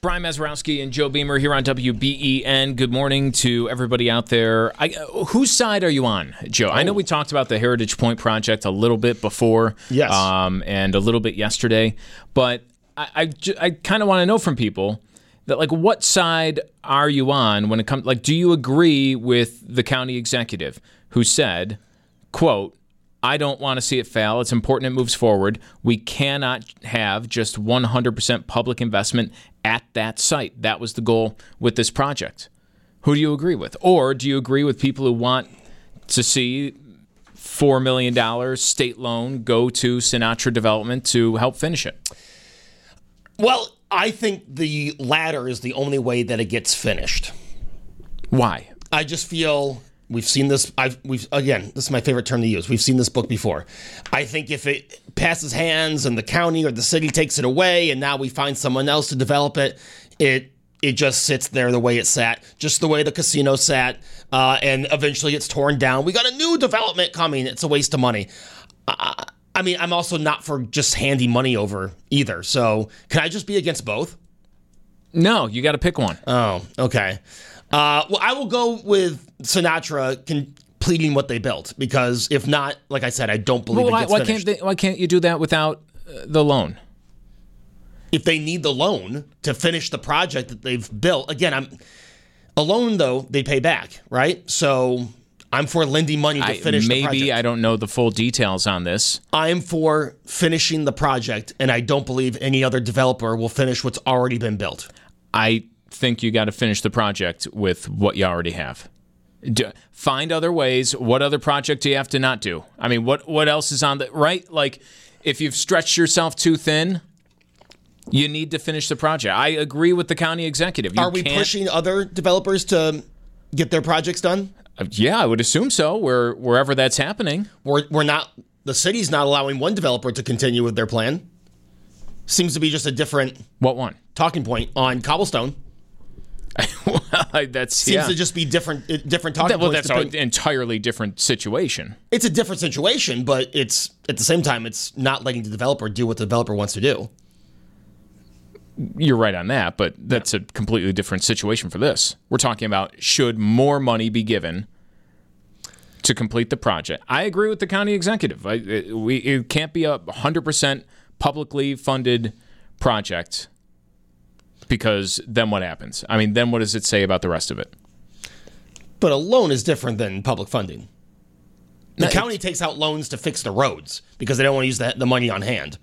Brian Mazurowski and Joe Beamer here on WBEN. Good morning to everybody out there. Whose side are you on, Joe? I know we talked about the Heritage Point project a little bit before, yes, and a little bit yesterday, but I kind of want to know from people that, like, what side are you on when it comes, like, do you agree with the county executive who said, quote, I don't want to see it fail. It's important it moves forward. We cannot have just 100% public investment at that site. That was the goal with this project. Who do you agree with? Or do you agree with people who want to see $4 million state loan go to Sinatra Development to help finish it? Well, I think the latter is the only way that it gets finished. Why? I just feel... We've seen this. Again, this is my favorite term to use. We've seen this book before. I think if it passes hands and the county or the city takes it away, and now we find someone else to develop it, it just sits there the way it sat, just the way the casino sat, and eventually it's torn down. We got a new development coming. It's a waste of money. I mean, I'm also not for just handing money over either. So can I just be against both? No, you got to pick one. Oh, okay. Well, I will go with Sinatra completing what they built, because if not, like I said, I don't believe it gets finished. Why can't you do that without the loan? If they need the loan to finish the project that they've built, again, a loan, though, they pay back, right? So I'm for lending money to finish the project. Maybe I don't know the full details on this. I'm for finishing the project, and I don't believe any other developer will finish what's already been built. I think you got to finish the project with what you already have. Find other ways. What other project do you have to not do? I mean, what else is on the right? Like, if you've stretched yourself too thin, you need to finish the project. I agree with the county executive. Are we pushing other developers to get their projects done? Yeah, I would assume so. Wherever that's happening, we're not. The city's not allowing one developer to continue with their plan. Seems to be just a different talking point on Cobblestone. Well, seems to just be different talking points. Well, that's an entirely different situation. It's a different situation, but it's at the same time, it's not letting the developer do what the developer wants to do. You're right on that, but that's a completely different situation for this. We're talking about, should more money be given to complete the project? I agree with the county executive. It can't be a 100% publicly funded project, because then what happens? I mean, then what does it say about the rest of it? But a loan is different than public funding. The county takes out loans to fix the roads because they don't want to use the money on hand.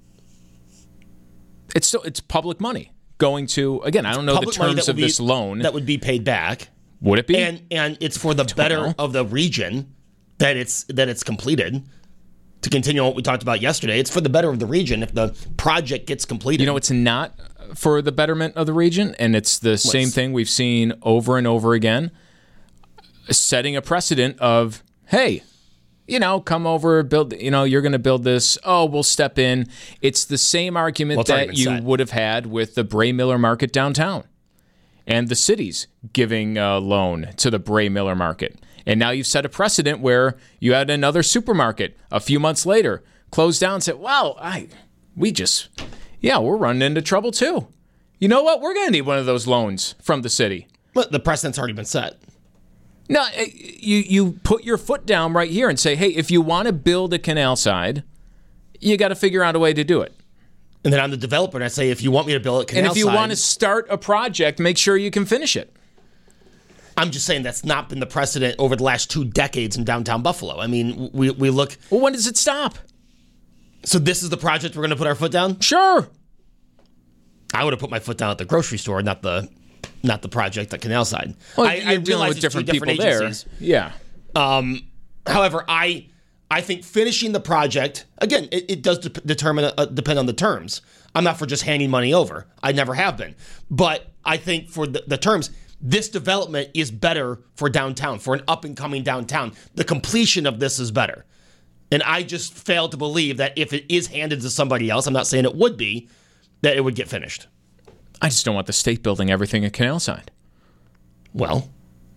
It's public money going to, again, I don't know the terms of this loan. That would be paid back. Would it be? And it's for the better of the region that it's completed. To continue on what we talked about yesterday, it's for the better of the region if the project gets completed. You know, it's not for the betterment of the region, and it's the same thing we've seen over and over again, setting a precedent of, hey, come over, build, you're going to build this. Oh, we'll step in. It's the same argument that you would have had with the Bray Miller Market downtown and the cities giving a loan to the Bray Miller Market. And now you've set a precedent where you had another supermarket a few months later close down and said, well, we're running into trouble too. You know what? We're going to need one of those loans from the city. But the precedent's already been set. No, you put your foot down right here and say, hey, if you want to build a canal side, you got to figure out a way to do it. And then I'm the developer and I say, if you want me to build a canal side. And if you want to start a project, make sure you can finish it. I'm just saying that's not been the precedent over the last 2 decades in downtown Buffalo. I mean, we look... Well, when does it stop? So this is the project we're going to put our foot down? Sure. I would have put my foot down at the grocery store, not the project at Canal Side. Well, I realize it's different two different people agencies. There. Yeah. However, I think finishing the project, again, it does depend on the terms. I'm not for just handing money over. I never have been. But I think for the terms... This development is better for downtown, for an up-and-coming downtown. The completion of this is better. And I just fail to believe that if it is handed to somebody else, I'm not saying it would be, that it would get finished. I just don't want the state building everything at Canal Side. Well,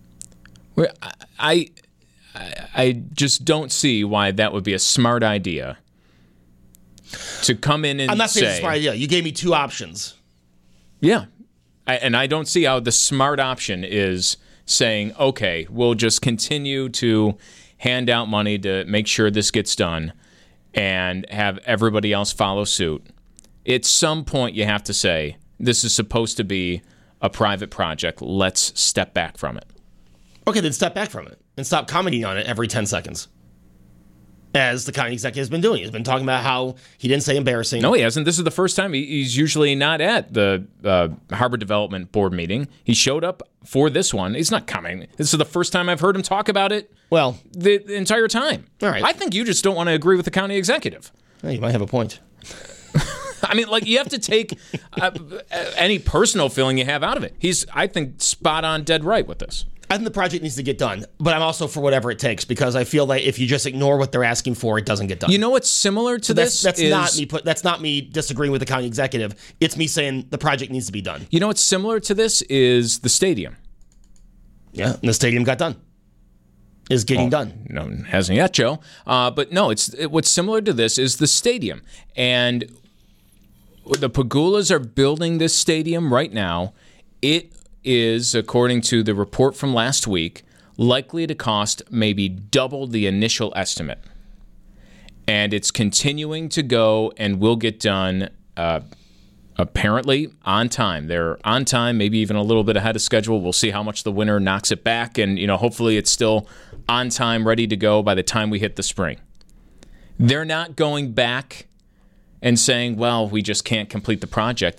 I just don't see why that would be a smart idea to come in and say... I'm not saying it's a smart idea. You gave me 2 options. Yeah. And I don't see how the smart option is saying, okay, we'll just continue to hand out money to make sure this gets done and have everybody else follow suit. At some point, you have to say, this is supposed to be a private project. Let's step back from it. Okay, then step back from it and stop commenting on it every 10 seconds. As the county executive has been doing. He's been talking about how he didn't say embarrassing. No, he hasn't. This is the first time. He's usually not at the Harbor Development Board meeting. He showed up for this one. He's not coming. This is the first time I've heard him talk about it Well, the entire time. All right. I think you just don't want to agree with the county executive. you might have a point. I mean, like, you have to take any personal feeling you have out of it. He's, I think, spot on, dead right with this. I think the project needs to get done, but I'm also for whatever it takes because I feel like if you just ignore what they're asking for, it doesn't get done. You know what's similar to this? That's not me disagreeing with the county executive. It's me saying the project needs to be done. You know what's similar to this is the stadium. Yeah, and the stadium got done. Is getting done. No, it hasn't yet, Joe. But no, what's similar to this is the stadium. And the Pegulas are building this stadium right now. It is, according to the report from last week, likely to cost maybe double the initial estimate. And it's continuing to go and will get done apparently on time. They're on time, maybe even a little bit ahead of schedule. We'll see how much the winter knocks it back. And, hopefully it's still on time, ready to go by the time we hit the spring. They're not going back and saying, well, we just can't complete the project.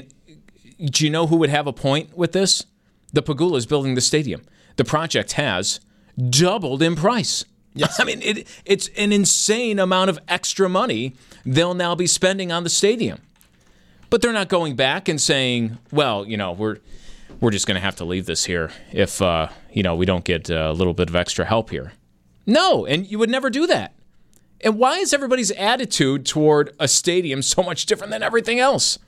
Do you know who would have a point with this? The Pegulas building the stadium. The project has doubled in price. Yes. I mean, it's an insane amount of extra money they'll now be spending on the stadium. But they're not going back and saying, well, we're just going to have to leave this here if, we don't get a little bit of extra help here. No, and you would never do that. And why is everybody's attitude toward a stadium so much different than everything else?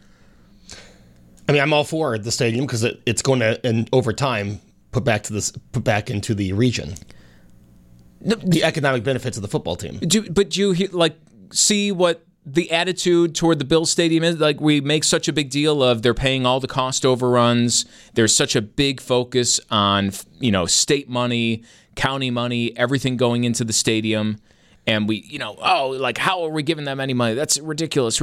I mean, I'm all for the stadium because it's going to, and over time, put back into the region. The economic benefits of the football team. But do you see what the attitude toward the Bill Stadium is? Like, we make such a big deal of they're paying all the cost overruns. There's such a big focus on state money, county money, everything going into the stadium. And we, how are we giving them any money? That's ridiculous.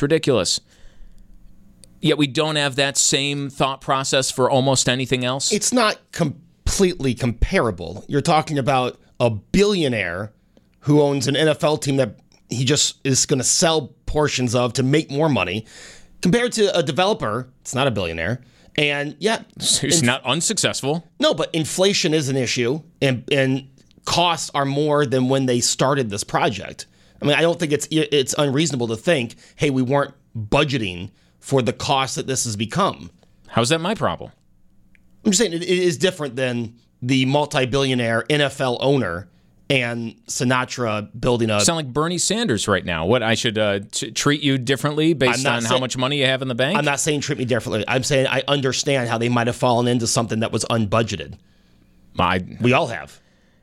Yet we don't have that same thought process for almost anything else. It's not completely comparable. You're talking about a billionaire who owns an NFL team that he just is going to sell portions of to make more money, compared to a developer. It's not a billionaire. And he's not unsuccessful. No, but inflation is an issue, and costs are more than when they started this project. I mean, I don't think it's unreasonable to think, hey, we weren't budgeting for the cost that this has become. How's that my problem? I'm just saying it is different than the multi-billionaire NFL owner and Sinatra building a... You sound like Bernie Sanders right now. What, I should treat you differently based on how much money you have in the bank? I'm not saying treat me differently. I'm saying I understand how they might have fallen into something that was unbudgeted. We all have.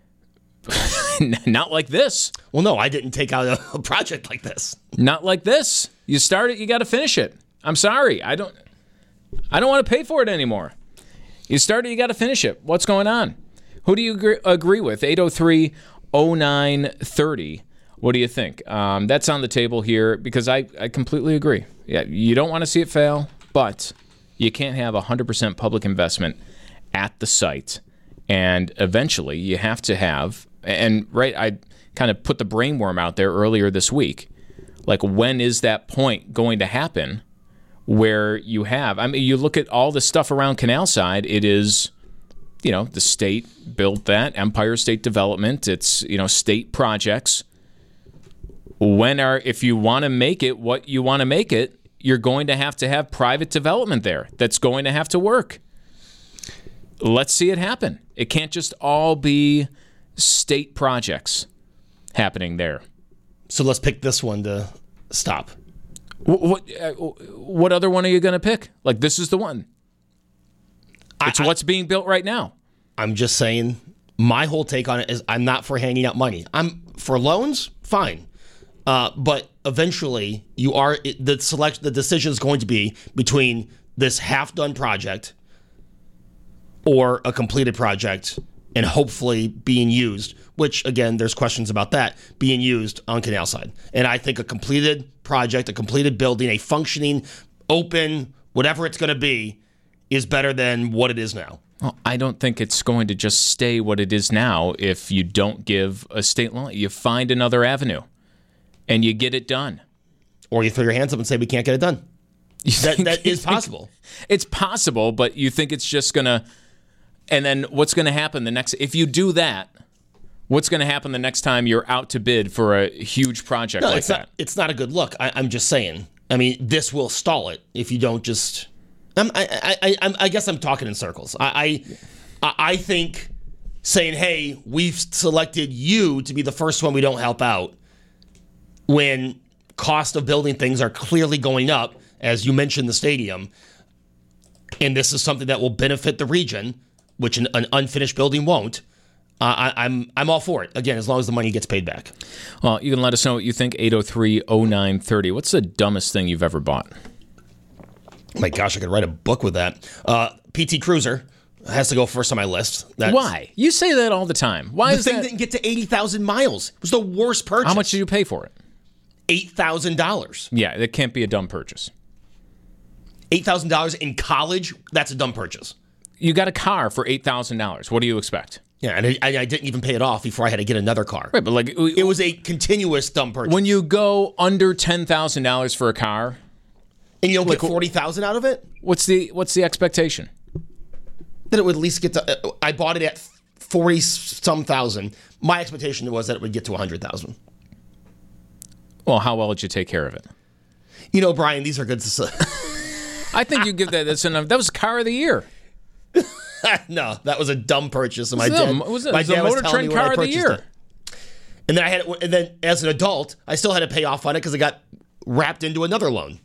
Not like this. Well, no, I didn't take out a project like this. Not like this. You start it, you got to finish it. I'm sorry. I don't want to pay for it anymore. You start it, you got to finish it. What's going on? Who do you agree with? 803-0930. What do you think? That's on the table here because I completely agree. Yeah, you don't want to see it fail, but you can't have 100% public investment at the site. And eventually you have to have, I kind of put the brainworm out there earlier this week. Like, when is that point going to happen where you have, you look at all the stuff around Canalside, it is, the state built that, Empire State Development, it's, state projects. If you want to make it what you want to make it, you're going to have private development there that's going to have to work. Let's see it happen. It can't just all be state projects happening there. So let's pick this one to stop. What other one are you going to pick? Like, this is the one. It's what's being built right now. I'm just saying, my whole take on it is I'm not for handing out money. I'm for loans, fine. But eventually, the decision is going to be between this half-done project or a completed project and hopefully being used, which, again, there's questions about that, being used on Canal Side. And I think a completed project, a completed building, a functioning, open, whatever it's going to be, is better than what it is now. Well, I don't think it's going to just stay what it is now if you don't give a state loan. You find another avenue, and you get it done. Or you throw your hands up and say, we can't get it done. That is possible. It's possible, but you think it's just going to... And then what's going to happen the next... If you do that, what's going to happen the next time you're out to bid for a huge project like that? It's not a good look. I'm just saying. I mean, this will stall it if you don't just... I guess I'm talking in circles. I think saying, hey, we've selected you to be the first one we don't help out when cost of building things are clearly going up, as you mentioned the stadium, and this is something that will benefit the region, which an unfinished building won't. I'm all for it, again, as long as the money gets paid back. Well, you can let us know what you think, 803-0930. What's the dumbest thing you've ever bought? My gosh, I could write a book with that. PT Cruiser has to go first on my list. Why? You say that all the time. Why is that? The thing didn't get to 80,000 miles. It was the worst purchase. How much did you pay for it? $8,000. Yeah, that can't be a dumb purchase. $8,000 in college? That's a dumb purchase. You got a car for $8,000. What do you expect? Yeah, and I didn't even pay it off before I had to get another car. Right, but like it was a continuous dumb purchase. When you go under $10,000 for a car, and you don't get $40,000 out of it, what's the expectation? That it would at least get to. I bought it at 40-some thousand. My expectation was that it would get to 100,000. Well, how well did you take care of it? You know, Brian, these are good. I think you give that. That was car of the year. No, that was a dumb purchase. My dad was a Motor Trend car of the year. And then and then as an adult, I still had to pay off on it because it got wrapped into another loan.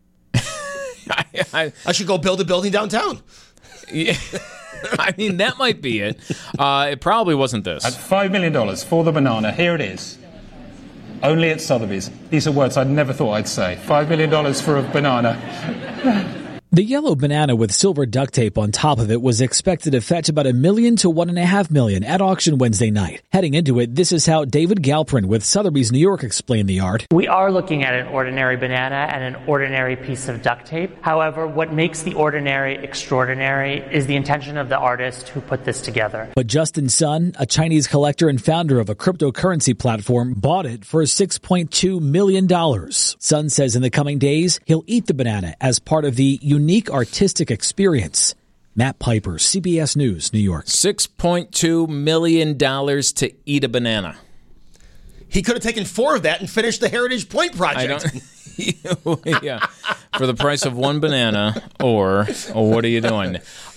I should go build a building downtown. Yeah, I mean, that might be it. It probably wasn't this. At $5 million for the banana, here it is. Only at Sotheby's. These are words I'd never thought I'd say. $5 million for a banana. The yellow banana with silver duct tape on top of it was expected to fetch about $1 million to $1.5 million at auction Wednesday night. Heading into it, this is how David Galprin with Sotheby's New York explained the art. We are looking at an ordinary banana and an ordinary piece of duct tape. However, what makes the ordinary extraordinary is the intention of the artist who put this together. But Justin Sun, a Chinese collector and founder of a cryptocurrency platform, bought it for $6.2 million. Sun says in the coming days, he'll eat the banana as part of the unique artistic experience. Matt Piper, CBS News, New York. $6.2 million to eat a banana. He could have taken 4 of that and finished the Heritage Point project. Yeah, for the price of one banana, or what are you doing?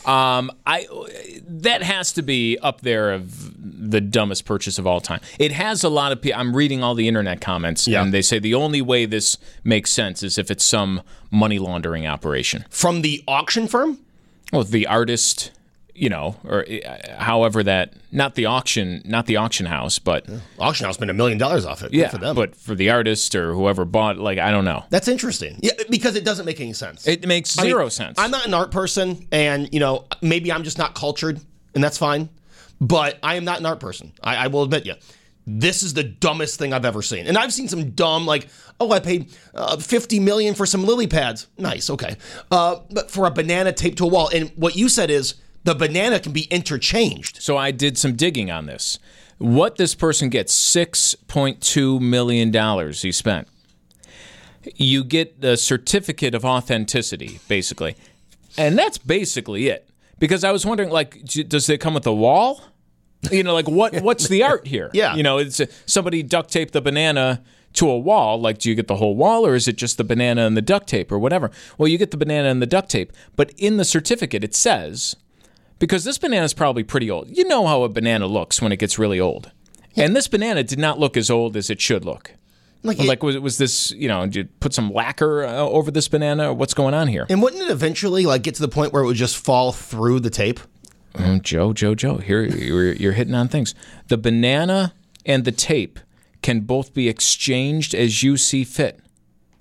That has to be up there of the dumbest purchase of all time. It has a lot of people. I'm reading all the internet comments, and they say the only way this makes sense is if it's some money laundering operation from the auction firm. Well, the artist, or however that, not the auction house, but auction house made $1 million off it. Good for them. But for the artist or whoever bought, I don't know. That's interesting. Yeah, because it doesn't make any sense. It makes zero sense. I'm not an art person, and maybe I'm just not cultured, and that's fine. But I am not an art person. I will admit you. This is the dumbest thing I've ever seen. And I've seen some dumb, I paid $50 million for some lily pads. Nice, okay. But for a banana taped to a wall. And what you said is the banana can be interchanged. So I did some digging on this. What this person gets, $6.2 million he spent. You get the certificate of authenticity, basically. And that's basically it. Because I was wondering, does it come with a wall? What's the art here? Yeah. It's somebody duct taped the banana to a wall. Do you get the whole wall, or is it just the banana and the duct tape or whatever? Well, you get the banana and the duct tape. But in the certificate, it says, because this banana is probably pretty old. You know how a banana looks when it gets really old. And this banana did not look as old as it should look. Was this, did you put some lacquer over this banana? Or what's going on here? And wouldn't it eventually get to the point where it would just fall through the tape? Joe, here you're hitting on things. The banana and the tape can both be exchanged as you see fit.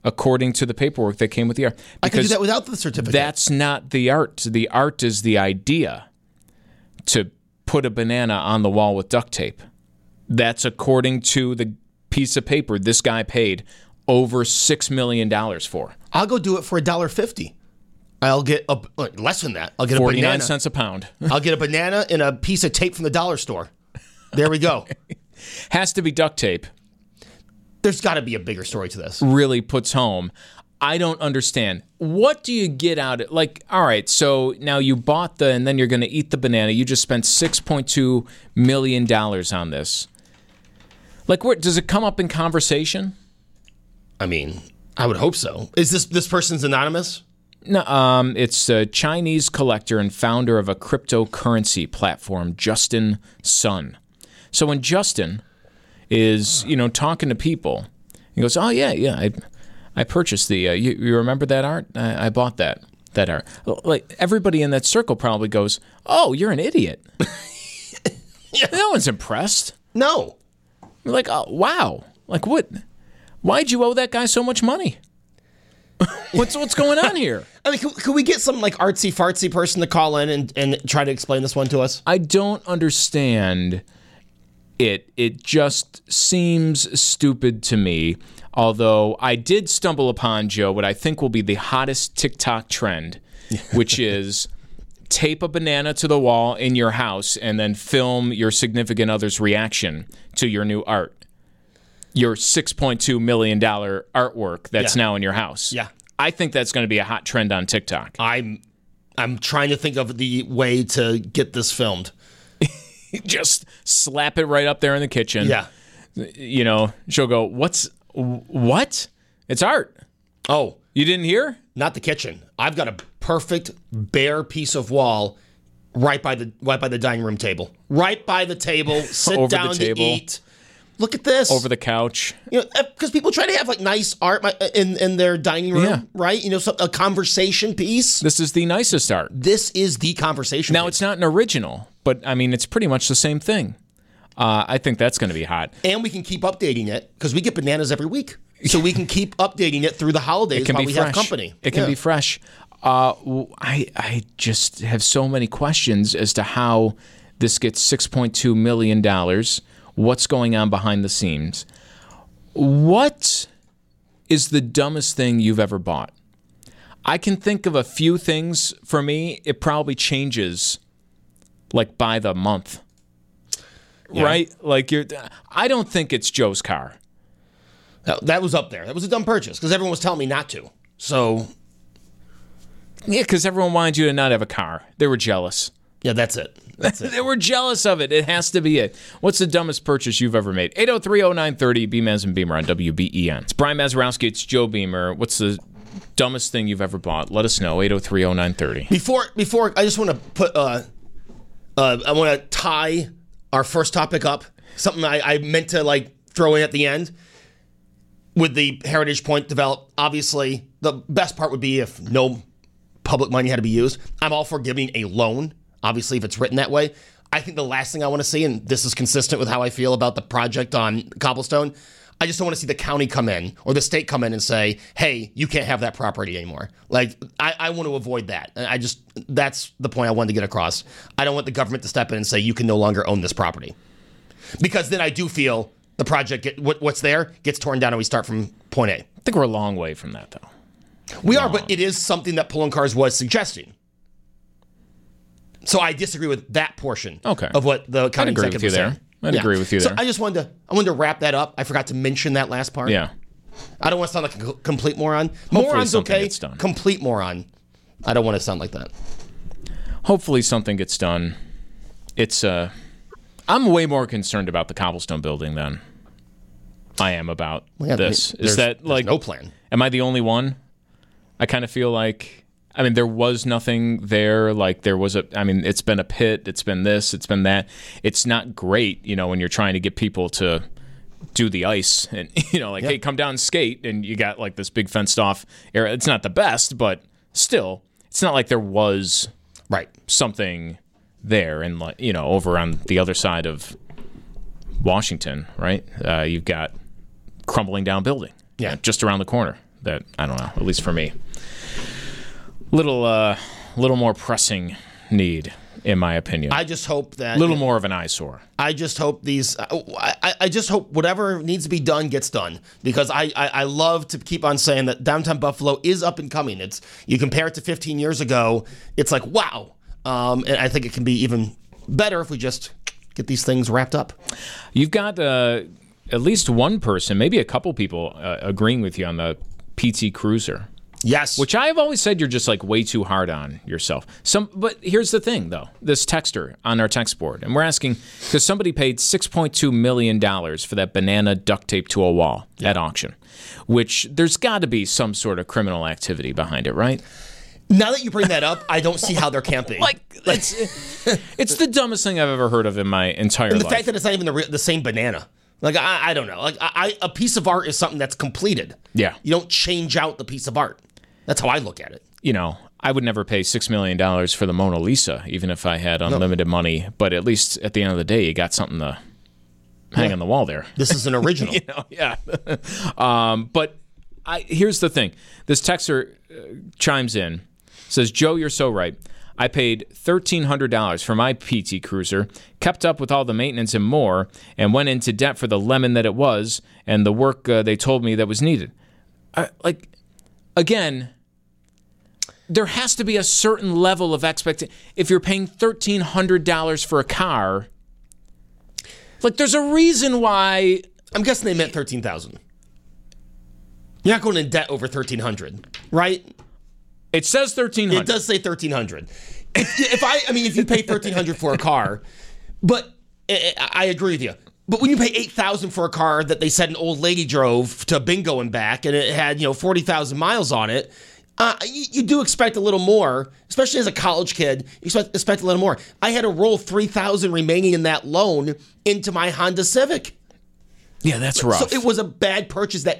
according to the paperwork that came with the art. I could do Because that without the certificate. that's not the art. The art is the idea to put a banana on the wall with duct tape. That's according to the piece of paper this guy paid over $6 million for. I'll go do it for $1.50. I'll get less than that. I'll get a 49 banana. cents a pound. I'll get a banana and a piece of tape from the dollar store. There we go. Has to be duct tape. There's got to be a bigger story to this. Really puts home. I don't understand. What do you get out of like, all right, so now you bought and then you're going to eat the banana. You just spent $6.2 million on this. Like, where does it come up in conversation? I mean, I would hope so. Is this person's anonymous? No, it's a Chinese collector and founder of a cryptocurrency platform, Justin Sun. So when Justin is, talking to people, he goes, "Oh yeah, I purchased the. You remember that art? I bought that art." Like everybody in that circle probably goes, "Oh, you're an idiot." Yeah. No one's impressed. No. You're like, "Oh, wow! Like what? Why'd you owe that guy so much money? What's going on here?" I mean, could we get some like artsy fartsy person to call in and try to explain this one to us? I don't understand it. It just seems stupid to me. Although I did stumble upon, Joe, what I think will be the hottest TikTok trend, which is tape a banana to the wall in your house and then film your significant other's reaction to your new art. Your $6.2 million artwork that's now in your house. Yeah. I think that's going to be a hot trend on TikTok. I'm trying to think of the way to get this filmed. Just slap it right up there in the kitchen. Yeah. She'll go, what? It's art. Oh, You didn't hear? not the kitchen. I've got a perfect bare piece of wall right by the dining room table. Right by the table. Sit Over the down table. to eat. Look at this. Over the couch. Because people try to have like nice art in their dining room, Yeah. right? A conversation piece. This is the nicest art. This is the conversation Now, piece. it's not an original, but, I mean, it's pretty much the same thing. I think that's going to be hot. And we can keep updating it because we get bananas every week. So we can keep updating it through the holidays while we have company. It can be fresh. I just have so many questions as to how this gets $6.2 million. What's going on behind the scenes? What is the dumbest thing you've ever bought? I can think of a few things. For me, it probably changes like by the month. Yeah. Right? Like I don't think it's Joe's car. That was up there. That was a dumb purchase because everyone was telling me not to. So, Yeah, because everyone wanted you to not have a car. They were jealous. yeah, that's it. That's it. They were jealous of it. It has to be it. What's the dumbest purchase you've ever made? 803-0930, Beamaz and Beamer on WBEN. It's Brian Mazurowski. It's Joe Beamer. What's the dumbest thing you've ever bought? Let us know. 803-0930. Before I just want to put I want to tie our first topic up. Something I meant to like throw in at the end with the Heritage Point developed. Obviously, the best part would be if no public money had to be used. I'm all for giving a loan. Obviously, if it's written that way. I think the last thing I want to see, and this is consistent with how I feel about the project on Cobblestone, I just don't want to see the county come in or the state come in and say, hey, you can't have that property anymore. Like, I want to avoid that. That's the point I wanted to get across. I don't want the government to step in and say, you can no longer own this property. Because then I do feel the project, what's there, gets torn down and we start from point A. I think we're a long way from that, though. We are, but it is something that Pulling Cars was suggesting. So I disagree with that portion of what the county I'd agree with executive you was there. saying. I'd agree with you there. So I just wanted to wrap that up. I forgot to mention that last part. Yeah. I don't want to sound like a complete moron. Hopefully Moron's something okay. gets done. Complete moron. I don't want to sound like that. Hopefully something gets done. It's I'm way more concerned about the Cobblestone building than I am about this. Is that like no plan? Am I the only one? I kind of feel like, I mean, there was nothing there. Like it's been a pit. It's been this. It's been that. It's not great, when you're trying to get people to do the ice and, hey, come down and skate. And you got like this big fenced off area. It's not the best, but still, it's not like there was something there. And, over on the other side of Washington, right? You've got crumbling down building. Yeah. Just around the corner. that, I don't know, at least for me, little more pressing need, in my opinion. I just hope that... A little more of an eyesore. I just hope these... I just hope whatever needs to be done gets done, because I love to keep on saying that downtown Buffalo is up and coming. You compare it to 15 years ago, it's like, wow. And I think it can be even better if we just get these things wrapped up. You've got at least one person, maybe a couple people agreeing with you on the PT Cruiser. Yes. Which I have always said you're just like way too hard on yourself. But here's the thing, though. This texter on our text board, and we're asking, because somebody paid $6.2 million for that banana duct tape to a wall at auction, which there's got to be some sort of criminal activity behind it, right? Now that you bring that up, I don't see how there can't be. It's the dumbest thing I've ever heard of in my entire life. And the fact that it's not even the same banana. Like, I don't know. Like, a piece of art is something that's completed. Yeah. You don't change out the piece of art. That's how I look at it. You know, I would never pay $6 million for the Mona Lisa, even if I had unlimited money. But at least at the end of the day, you got something to hang on the wall there. This is an original. Yeah. But here's the thing. This texter chimes in, says, Joe, you're so right. I paid $1,300 for my PT Cruiser, kept up with all the maintenance and more, and went into debt for the lemon that it was and the work they told me that was needed. Again, there has to be a certain level of expectation. If you're paying $1,300 for a car, there's a reason why. I'm guessing they meant $13,000. You're not going in debt over $1,300, right? It says $1,300. It does say $1,300. If you pay $1,300 for a car, but I agree with you. But when you pay $8,000 for a car that they said an old lady drove to bingo and back, and it had 40,000 miles on it, you do expect a little more, especially as a college kid. You expect a little more. I had to roll $3,000 remaining in that loan into my Honda Civic. Yeah, that's rough. So it was a bad purchase that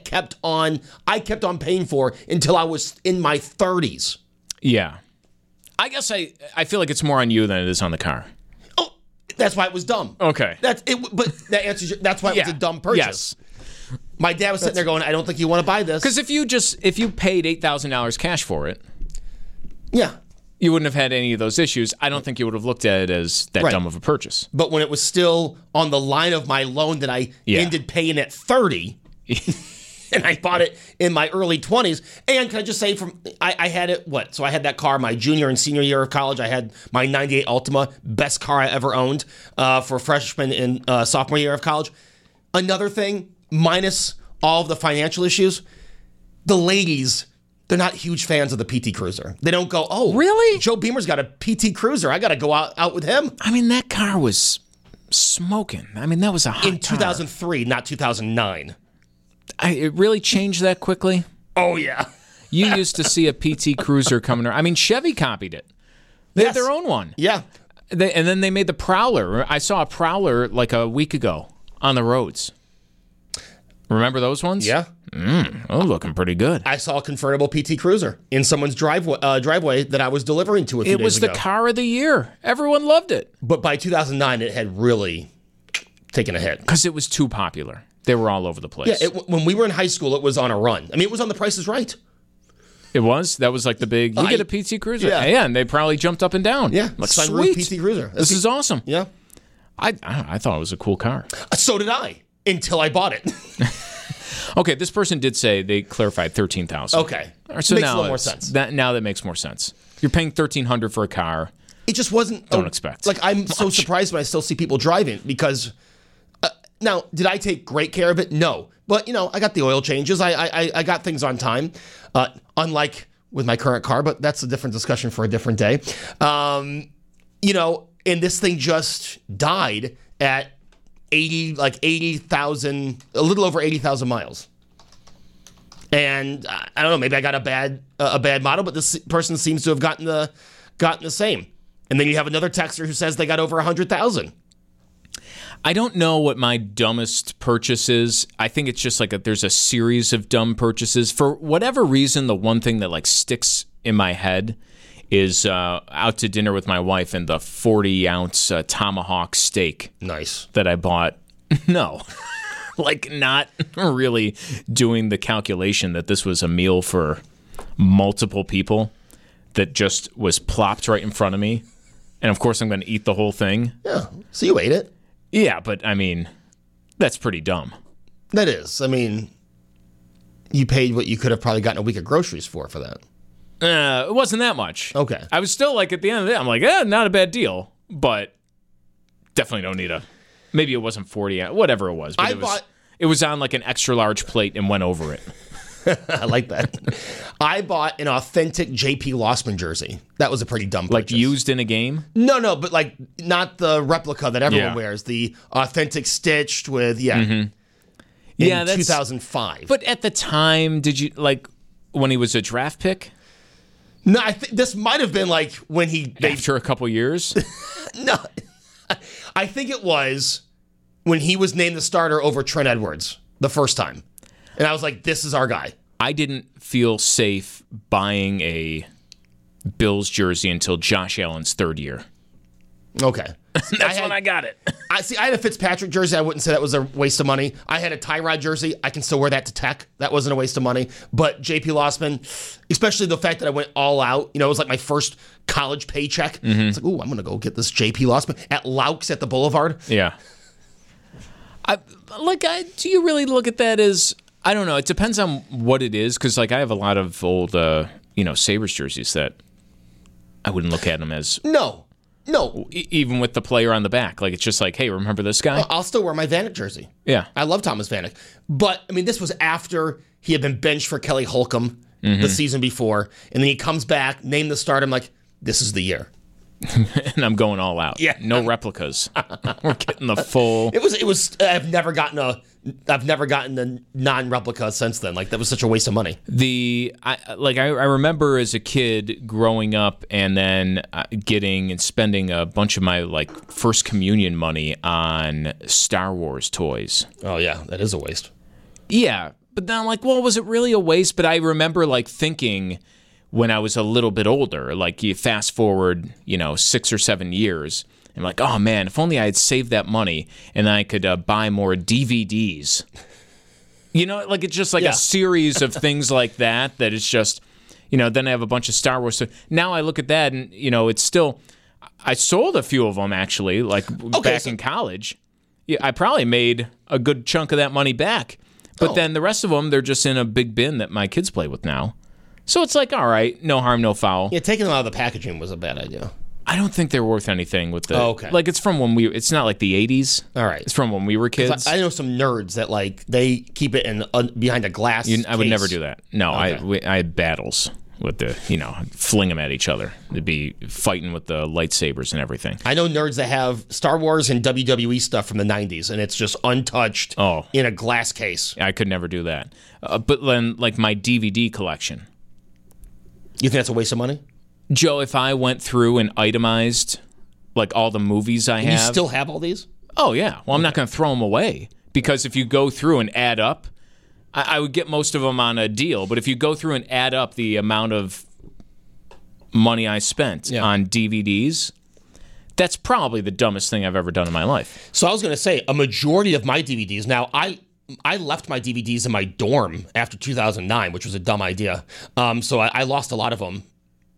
I kept on paying for until I was in my 30s. Yeah. I guess I feel like it's more on you than it is on the car. Oh, that's why it was dumb. Okay. But that answers that's why it was a dumb purchase. Yes. My dad was sitting there going, I don't think you want to buy this. Because if you paid $8,000 cash for it, yeah, you wouldn't have had any of those issues. I don't think you would have looked at it as that dumb of a purchase. But when it was still on the line of my loan that I ended paying at 30, and I bought it in my early 20s, and can I just say I had it, so I had that car my junior and senior year of college. I had my 98 Altima, best car I ever owned for freshman and sophomore year of college. Another thing, minus all of the financial issues, the ladies, they're not huge fans of the PT Cruiser. They don't go, oh, really? Joe Beamer's got a PT Cruiser. I got to go out with him. I mean, that car was smoking. I mean, that was a hot in 2003, not 2009. It really changed that quickly? Oh, yeah. You used to see a PT Cruiser coming around. I mean, Chevy copied it. They had their own one. Yeah. And then they made the Prowler. I saw a Prowler like a week ago on the roads. Remember those ones? Yeah. Looking pretty good. I saw a convertible PT Cruiser in someone's driveway that I was delivering to a few days ago. It was the car of the year. Everyone loved it. But by 2009, it had really taken a hit. Because it was too popular. They were all over the place. Yeah, when we were in high school, it was on a run. I mean, it was on The Price is Right. It was? That was like the big, you get a PT Cruiser. Yeah, and they probably jumped up and down. Yeah, like, sweet. PT Cruiser. This is awesome. Yeah. I thought it was a cool car. So did I, until I bought it. Okay, this person did say they clarified $13,000. Okay. So makes a little more sense. Now that makes more sense. You're paying $1,300 for a car. It just wasn't. Don't expect. Like, I'm so surprised when I still see people driving because. Now, did I take great care of it? No. But, I got the oil changes. I got things on time. Unlike with my current car, but that's a different discussion for a different day. And this thing just died at 80,000, a little over 80,000 miles. And I don't know, maybe I got a bad model, but this person seems to have gotten the same. And then you have another texter who says they got over 100,000. I don't know what my dumbest purchase is. I think it's just there's a series of dumb purchases. For whatever reason, the one thing that sticks in my head is out to dinner with my wife and the 40-ounce tomahawk steak. Nice. That I bought. No. like not really doing the calculation that this was a meal for multiple people that just was plopped right in front of me. And of course I'm going to eat the whole thing. Yeah. So you ate it. Yeah, but I mean, that's pretty dumb. That is. I mean, you paid what you could have probably gotten a week of groceries for that. It wasn't that much. Okay. I was still like, at the end of the day, I'm like, not a bad deal, but definitely don't need maybe it wasn't 40, whatever it was. But it was on like an extra large plate and went over it. I like that. I bought an authentic J.P. Lossman jersey. That was a pretty dumb purchase. Like used in a game? No, but like not the replica that everyone wears. The authentic stitched with, in 2005. But at the time, did you, like, when he was a draft pick? No, I think this might have been like when After a couple years? No. I think it was when he was named the starter over Trent Edwards the first time. And I was like, this is our guy. I didn't feel safe buying a Bills jersey until Josh Allen's third year. Okay. That's when I got it. I had a Fitzpatrick jersey. I wouldn't say that was a waste of money. I had a Tyrod jersey. I can still wear that to Tech. That wasn't a waste of money. But J.P. Lossman, especially the fact that I went all out, it was like my first college paycheck. It's like, ooh, I'm going to go get this J.P. Lossman at Laux at the Boulevard. Yeah. Do you really look at that as, I don't know, it depends on what it is, because like I have a lot of old, Sabres jerseys that I wouldn't look at them as... No. Even with the player on the back. Like, it's just like, hey, remember this guy? I'll still wear my Vanek jersey. Yeah. I love Thomas Vanek. But, I mean, this was after he had been benched for Kelly Holcomb the season before. And then he comes back, named the starter. I'm like, this is the year. And I'm going all out. Yeah. No replicas. We're getting the full... It was. I've never gotten a non-replica since then. Like, that was such a waste of money. I remember as a kid growing up and then getting and spending a bunch of my like first communion money on Star Wars toys. Oh yeah, that is a waste. Yeah, but then I'm like, well, was it really a waste? But I remember like thinking when I was a little bit older, like you fast forward, 6 or 7 years. I'm like, oh man, if only I had saved that money and I could buy more DVDs. Like it's just like a series of things like that it's just, then I have a bunch of Star Wars. So now I look at that and, it's still, I sold a few of them actually, like back in college. Yeah, I probably made a good chunk of that money back. But then the rest of them, they're just in a big bin that my kids play with now. So it's like, all right, no harm, no foul. Yeah, taking them out of the packaging was a bad idea. I don't think they're worth anything with the... Oh, okay. Like, it's from when it's not like the 80s. All right. It's from when we were kids. I know some nerds that, like, they keep it behind a glass case. I would never do that. No, Okay. I had battles with fling them at each other. They'd be fighting with the lightsabers and everything. I know nerds that have Star Wars and WWE stuff from the 90s, and it's just untouched in a glass case. I could never do that. But then, like, my DVD collection... You think that's a waste of money? Joe, if I went through and itemized like all the movies I have... You still have all these? Oh, yeah. Well, I'm not going to throw them away because if you go through and add up, I would get most of them on a deal, but if you go through and add up the amount of money I spent on DVDs, that's probably the dumbest thing I've ever done in my life. So I was going to say, a majority of my DVDs... Now, I left my DVDs in my dorm after 2009, which was a dumb idea. So I lost a lot of them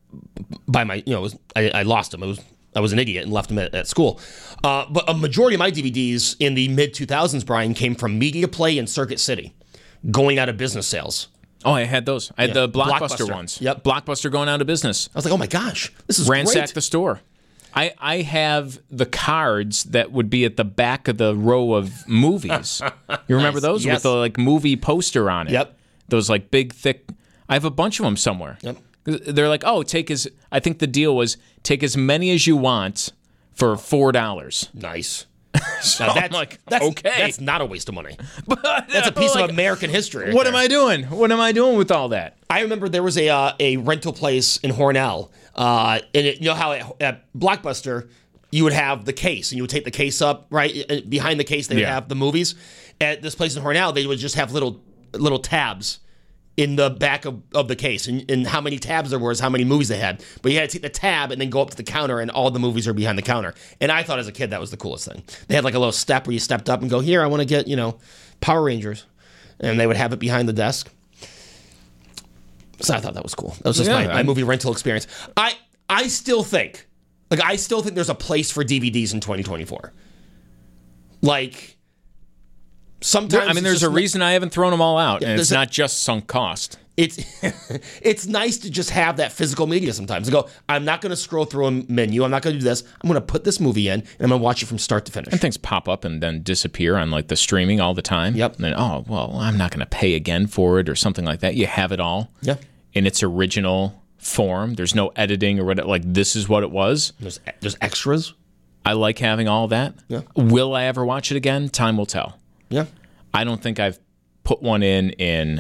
by my, I lost them. I was an idiot and left them at school. But a majority of my DVDs in the mid-2000s, Brian, came from Media Play and Circuit City, going out of business sales. Oh, I had those. I had the Blockbuster ones. Yep. Blockbuster going out of business. I was like, oh my gosh, this is Ransack great. the store. I have the cards that would be at the back of the row of movies. You remember those? Yes. With the like movie poster on it. Yep. Those like big, thick. I have a bunch of them somewhere. Yep. They're like, I think the deal was take as many as you want for $4. Nice. So Now I'm like, okay. That's not a waste of money. That's a piece of American history. Right What there. am I doing? What am I doing with all that? I remember there was a rental place in Hornell, and how at Blockbuster you would have the case, and you would take the case up, right? Behind the case they would have the movies. At this place in Hornell, they would just have little tabs in the back of the case, and how many tabs there was, how many movies they had. But you had to take the tab and then go up to the counter, and all the movies are behind the counter. And I thought as a kid that was the coolest thing. They had like a little step where you stepped up and go, here, I want to get, Power Rangers. And they would have it behind the desk. So I thought that was cool. That was just my movie rental experience. I still think there's a place for DVDs in 2024. Like, sometimes there's a reason I haven't thrown them all out, and it's not just sunk cost. It's nice to just have that physical media sometimes. To go, I'm not going to scroll through a menu. I'm not going to do this. I'm going to put this movie in, and I'm going to watch it from start to finish. And things pop up and then disappear on like the streaming all the time. Yep. And then, I'm not going to pay again for it or something like that. You have it all in its original form. There's no editing or whatever. Like, this is what it was. There's extras. I like having all that. Yeah. Will I ever watch it again? Time will tell. Yeah. I don't think I've put one in.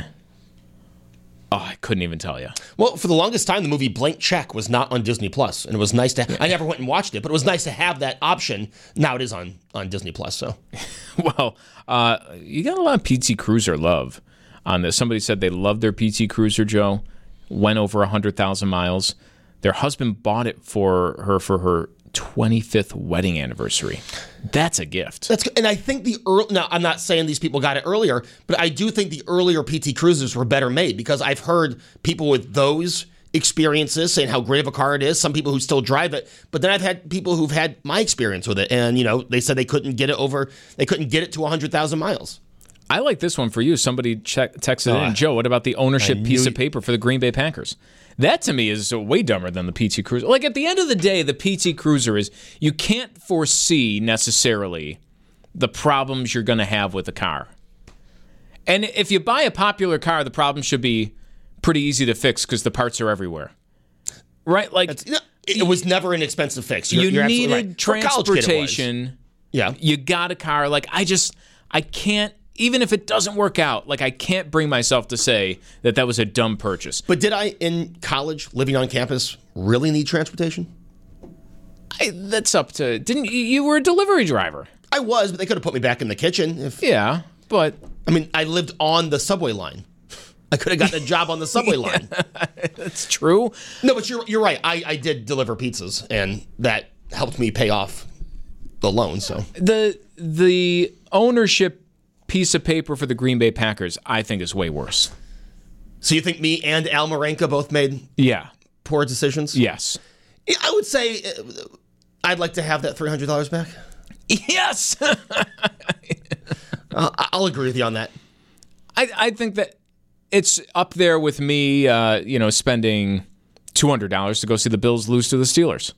I couldn't even tell you. Well, for the longest time, the movie Blank Check was not on Disney Plus, and it was nice to. I never went and watched it, but it was nice to have that option. Now it is on Disney Plus. So, well, you got a lot of PT Cruiser love on this. Somebody said they loved their PT Cruiser, Joe. Went over 100,000 miles. Their husband bought it for her 25th wedding anniversary. That's a gift. That's good. And I think now I'm not saying these people got it earlier, but I do think the earlier PT Cruisers were better made, because I've heard people with those experiences saying how great of a car it is. Some people who still drive it, but then I've had people who've had my experience with it, and they said they couldn't get it to 100,000 miles. I like this one for you. Somebody texted in, Joe, what about the ownership piece of paper for the Green Bay Packers? That, to me, is way dumber than the PT Cruiser. Like, at the end of the day, the PT Cruiser is, you can't foresee necessarily the problems you're going to have with the car. And if you buy a popular car, the problem should be pretty easy to fix because the parts are everywhere. Right? Like, it was never an expensive fix. You you're needed right. transportation. Yeah. You got a car. Like, I can't. Even if it doesn't work out, like, I can't bring myself to say that was a dumb purchase. But did I, in college, living on campus, really need transportation? That's up to... You were a delivery driver. I was, but they could have put me back in the kitchen. Yeah, but... I mean, I lived on the subway line. I could have gotten a job on the subway line. That's true. No, but you're right. I did deliver pizzas, and that helped me pay off the loan. So the ownership piece of paper for the Green Bay Packers, I think, is way worse. So you think me and Al Marenka both made poor decisions? Yes. I would say I'd like to have that $300 back. Yes. I'll agree with you on that. I think that it's up there with me, spending $200 to go see the Bills lose to the Steelers.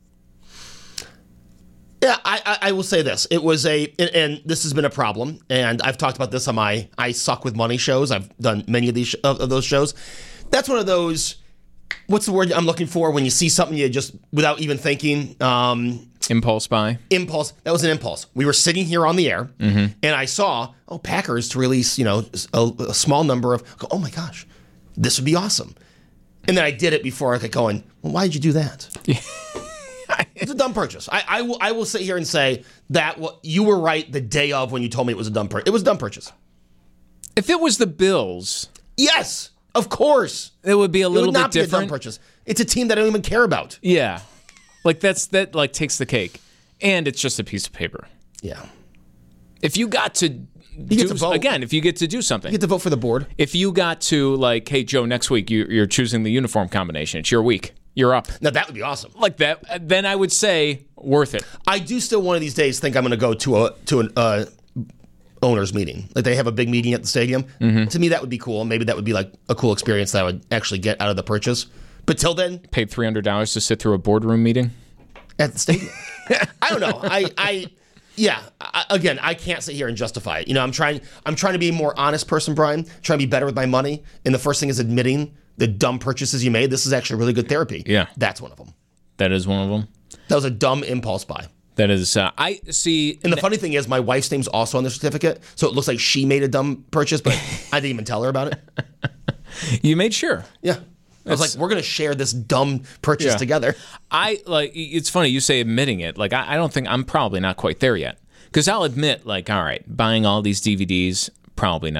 Yeah, I will say this. It was and this has been a problem, and I've talked about this on my I Suck with Money shows. I've done many of these of those shows. That's one of those, what's the word I'm looking for when you see something you just, without even thinking. Impulse buy. Impulse. That was an impulse. We were sitting here on the air, and I saw, Packers to release, a small number of, oh my gosh, this would be awesome. And then I did it before I got going, well, why did you do that? It's a dumb purchase. I will sit here and say that you were right the day of when you told me it was a dumb purchase. It was a dumb purchase. If it was the Bills, yes, of course, it would be a little bit different. Be a dumb purchase. It's a team that I don't even care about. Yeah, like that takes the cake, and it's just a piece of paper. Yeah. If you got to vote again, if you get to do something, you get to vote for the board. If you got to, like, hey Joe, next week you're choosing the uniform combination. It's your week. You're up. Now, that would be awesome. Like that, then I would say worth it. I do still one of these days think I'm going to go to an owners meeting. Like, they have a big meeting at the stadium. Mm-hmm. To me, that would be cool. Maybe that would be like a cool experience that I would actually get out of the purchase. But till then, paid $300 to sit through a boardroom meeting at the stadium. I don't know. Again, I can't sit here and justify it. I'm trying to be a more honest person, Brian. Trying to be better with my money. And the first thing is admitting the dumb purchases you made. This is actually really good therapy. Yeah. That's one of them. That is one of them. That was a dumb impulse buy. That is, I see. And the funny thing is, my wife's name's also on the certificate, so it looks like she made a dumb purchase, but I didn't even tell her about it. You made sure. Yeah. I was like, we're going to share this dumb purchase together. It's funny you say admitting it. Like, I don't think, I'm probably not quite there yet. Because I'll admit, like, all right, buying all these DVDs, probably not a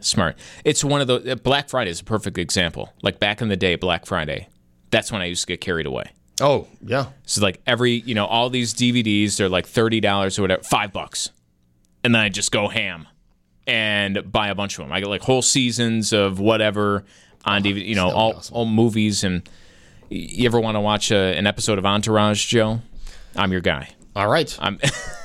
smart. It's one of the Black Friday is a perfect example. Like back in the day, Black Friday, that's when I used to get carried away. Oh, yeah. So like all these DVDs, they're like $30 or whatever, $5, and then I just go ham and buy a bunch of them. I get like whole seasons of whatever on DVD, all movies. And you ever want to watch an episode of Entourage, Joe? I'm your guy. All right. I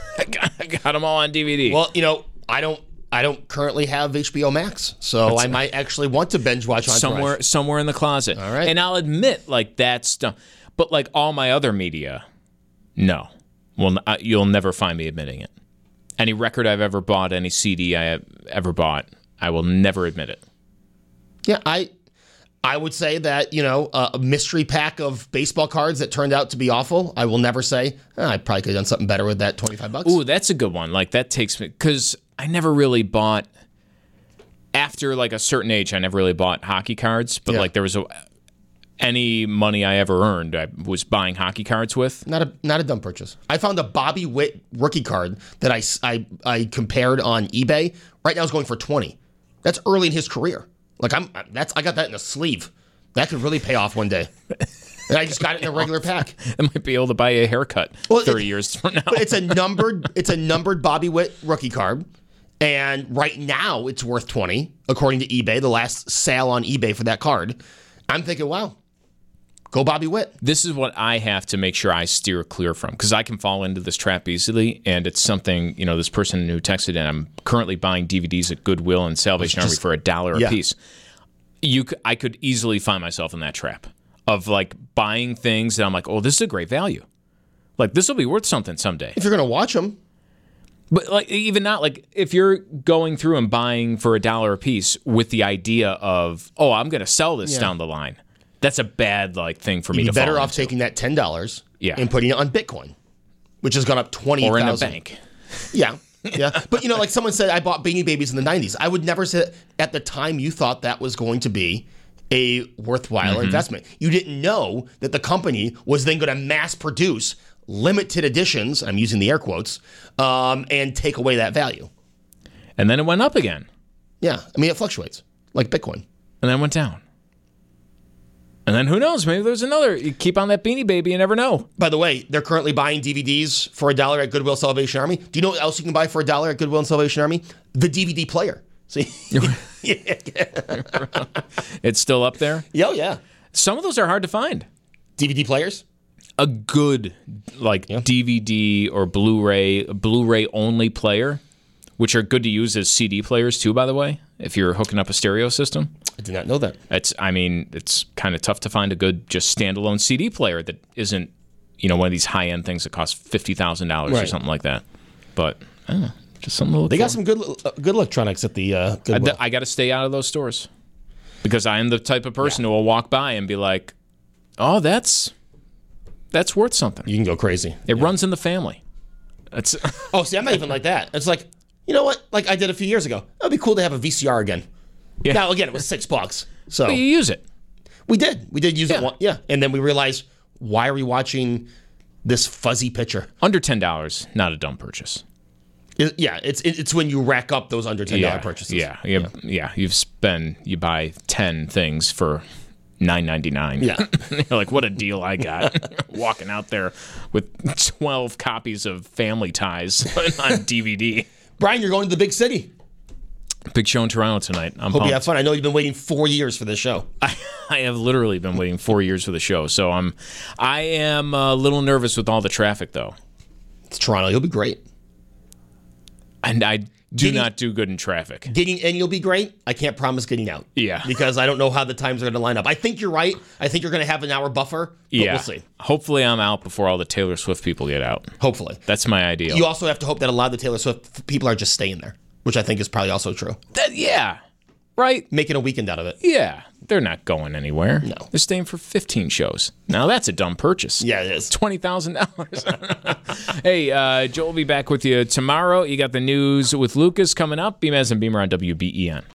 got them all on DVD. Well, I don't currently have HBO Max, so I might actually want to binge watch Entourage. Somewhere in the closet. All right. And I'll admit, like, that's dumb. But like all my other media, no. Well, you'll never find me admitting it. Any record I've ever bought, any CD I have ever bought, I will never admit it. Yeah, I would say that, a mystery pack of baseball cards that turned out to be awful, I will never say, I probably could have done something better with that $25. Ooh, that's a good one. Like, that takes me, because I never really bought, after like a certain age, I never really bought hockey cards, but like there was any money I ever earned, I was buying hockey cards with. Not a dumb purchase. I found a Bobby Witt rookie card that I compared on eBay. Right now it's going for $20. That's early in his career. Like I got that in a sleeve. That could really pay off one day. And I just got it in a regular pack. I might be able to buy a haircut 30 years from now. But it's a numbered Bobby Witt rookie card. And right now it's worth $20, according to eBay, the last sale on eBay for that card. I'm thinking, wow, go Bobby Witt. This is what I have to make sure I steer clear from, because I can fall into this trap easily, and it's something, this person who texted in, I'm currently buying DVDs at Goodwill and Salvation Army for $1 a piece. I could easily find myself in that trap of like buying things that I'm like, oh, this is a great value. Like, this will be worth something someday. If you're going to watch them. But like, even not like, if you're going through and buying for $1 a piece with the idea of, oh, I'm going to sell this down the line, that's a bad thing for me to You'd be better fall off into. taking that $10 and putting it on Bitcoin, which has gone up 20,000. Or in a bank. Yeah. But like someone said, I bought Beanie Babies in the 90s. I would never say at the time you thought that was going to be a worthwhile investment. You didn't know that the company was then going to mass produce limited editions, I'm using the air quotes, and take away that value. And then it went up again. Yeah. I mean, it fluctuates like Bitcoin. And then went down. And then who knows? Maybe there's another. You keep on that Beanie Baby, you never know. By the way, they're currently buying DVDs for $1 at Goodwill Salvation Army. Do you know what else you can buy for $1 at Goodwill and Salvation Army? The DVD player. See? It's still up there? Oh, yeah. Some of those are hard to find. DVD players? A good DVD or Blu-ray only player, which are good to use as CD players too, by the way, if you're hooking up a stereo system. I did not know that. It's kind of tough to find a good just standalone CD player that isn't, one of these high-end things that costs $50,000 or something like that. But just something to look They for. got some good electronics at the Goodwill. I got to stay out of those stores because I am the type of person who will walk by and be like, "Oh, that's worth something." You can go crazy. It runs in the family. That's Oh, see, I'm not even like that. It's like, you know what? Like I did a few years ago. It would be cool to have a VCR again. Yeah. Now, again, it was $6. So But you use it. we did use it. And then we realized, why are we watching this fuzzy picture? Under $10, not a dumb purchase. It's when you rack up those under $10 purchases. You buy 10 things for $9.99. Yeah. You're like, what a deal I got. Walking out there with 12 copies of Family Ties on DVD. Brian, you're going to the big city. Big show in Toronto tonight. I'm Hope pumped. you have fun. I know you've been waiting 4 years for this show. I have literally been waiting 4 years for the show, so I am a little nervous with all the traffic, though. It's Toronto. You'll be great. And I do not do good in traffic. And you'll be great. I can't promise getting out. Yeah. Because I don't know how the times are going to line up. I think you're right. I think you're going to have an hour buffer. But we'll see. Hopefully I'm out before all the Taylor Swift people get out. Hopefully. That's my ideal. You also have to hope that a lot of the Taylor Swift people are just staying there, which I think is probably also true. Right? Making a weekend out of it. Yeah. They're not going anywhere. No. They're staying for 15 shows. Now that's a dumb purchase. Yeah, it is. $20,000. Hey, Joel will be back with you tomorrow. You got the news with Lucas coming up. Beamaz and Beamer on WBEN.